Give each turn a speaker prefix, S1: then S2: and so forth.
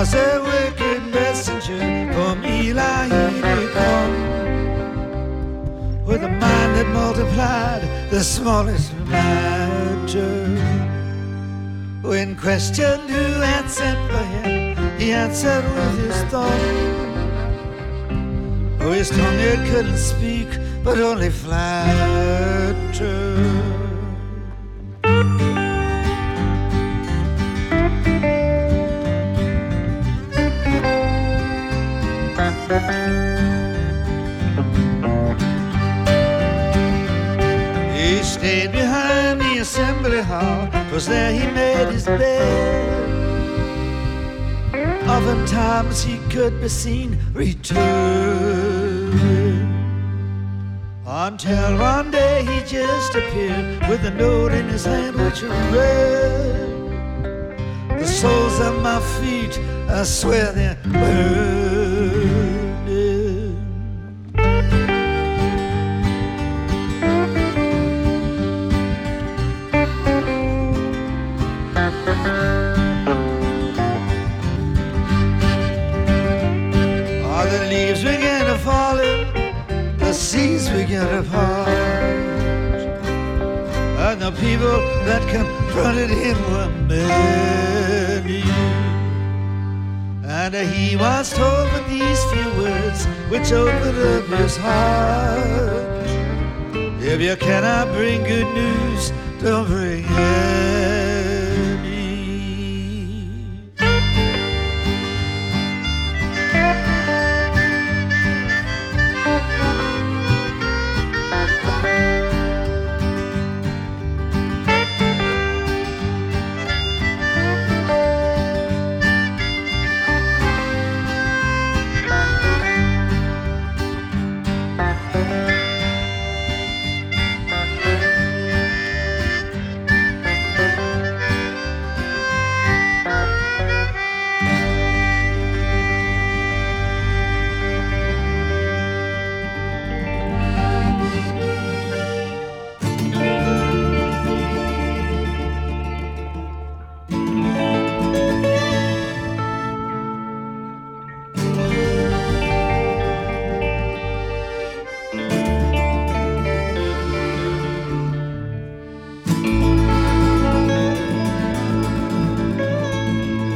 S1: was a wicked messenger from Eli he did come, with a mind that multiplied the smallest matter. When questioned who had sent for him, he answered with his thumb. Oh, his tongue it couldn't speak, but only flatter. He stayed behind the assembly hall, 'twas there he made his bed. Oftentimes he could be seen returning, until one day he just appeared with a note in his hand which read, the soles of my feet, I swear they're burning. The leaves began to fall in, the seas began to part, and the people that confronted him were many. And he was told with these few words which opened up his heart: if you cannot bring good news, don't bring it.